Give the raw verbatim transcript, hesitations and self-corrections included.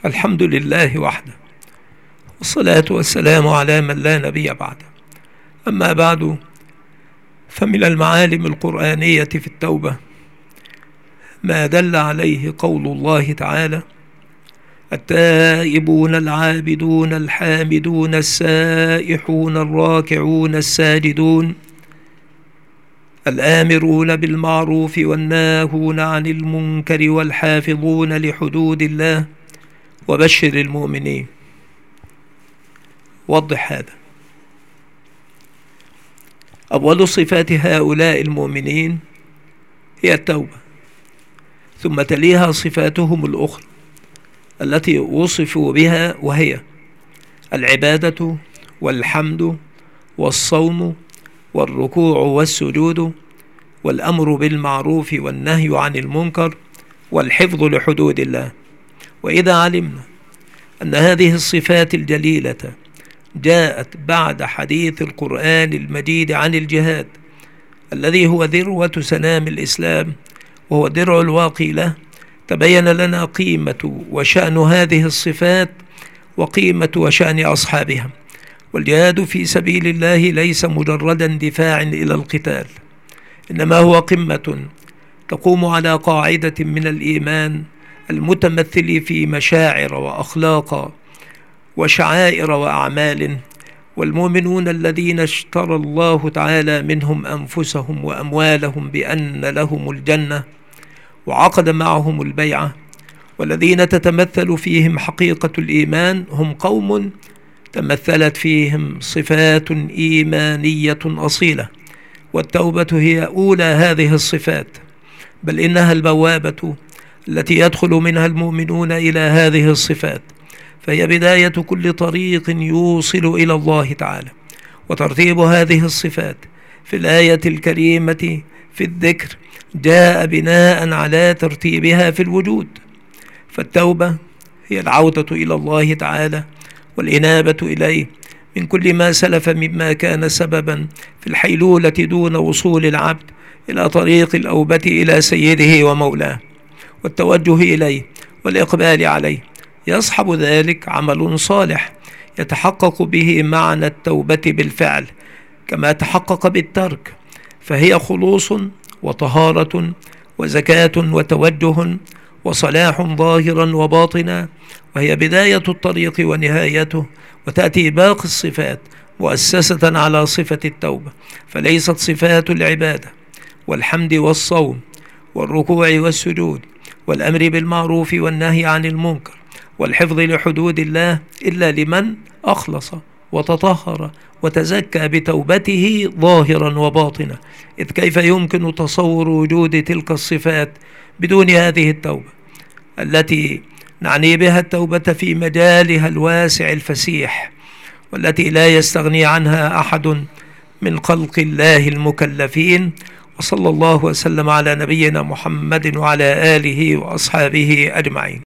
الحمد لله وحده، والصلاة والسلام على من لا نبي بعده. أما بعد، فمن المعالم القرآنية في التوبة ما دل عليه قول الله تعالى: التائبون العابدون الحامدون السائحون الراكعون الساجدون الآمرون بالمعروف والناهون عن المنكر والحافظون لحدود الله وبشر المؤمنين. وضح هذا. أول صفات هؤلاء المؤمنين هي التوبة، ثم تليها صفاتهم الأخرى التي وصفوا بها، وهي العبادة والحمد والصوم والركوع والسجود والأمر بالمعروف والنهي عن المنكر والحفظ لحدود الله. وإذا علمنا أن هذه الصفات الجليلة جاءت بعد حديث القرآن المجيد عن الجهاد الذي هو ذروة سنام الإسلام وهو درع الواقي له، تبين لنا قيمة وشأن هذه الصفات وقيمة وشأن أصحابها. والجهاد في سبيل الله ليس مجرد اندفاع إلى القتال، إنما هو قمة تقوم على قاعدة من الإيمان المتمثل في مشاعر وأخلاق وشعائر وأعمال. والمؤمنون الذين اشترى الله تعالى منهم أنفسهم وأموالهم بأن لهم الجنة وعقد معهم البيعة، والذين تتمثل فيهم حقيقة الإيمان، هم قوم تمثلت فيهم صفات إيمانية أصيلة، والتوبة هي أولى هذه الصفات، بل إنها البوابة التي يدخل منها المؤمنون إلى هذه الصفات، فهي بداية كل طريق يوصل إلى الله تعالى. وترتيب هذه الصفات في الآية الكريمة في الذكر جاء بناء على ترتيبها في الوجود. فالتوبة هي العودة إلى الله تعالى والإنابة إليه من كل ما سلف مما كان سببا في الحيلولة دون وصول العبد إلى طريق الأوبة إلى سيده ومولاه، والتوجه إليه والإقبال عليه. يصحب ذلك عمل صالح يتحقق به معنى التوبة بالفعل كما تحقق بالترك، فهي خلوص وطهارة وزكاة وتوجه وصلاح ظاهرا وباطنا، وهي بداية الطريق ونهايته. وتأتي باقي الصفات مؤسسة على صفة التوبة، فليست صفات العبادة والحمد والصوم والركوع والسجود والأمر بالمعروف والنهي عن المنكر والحفظ لحدود الله إلا لمن أخلص وتطهر وتزكى بتوبته ظاهرا وباطنا. إذ كيف يمكن تصور وجود تلك الصفات بدون هذه التوبة التي نعني بها التوبة في مجالها الواسع الفسيح، والتي لا يستغني عنها أحد من خلق الله المكلفين. وصلى الله وسلم على نبينا محمد وعلى آله وأصحابه أجمعين.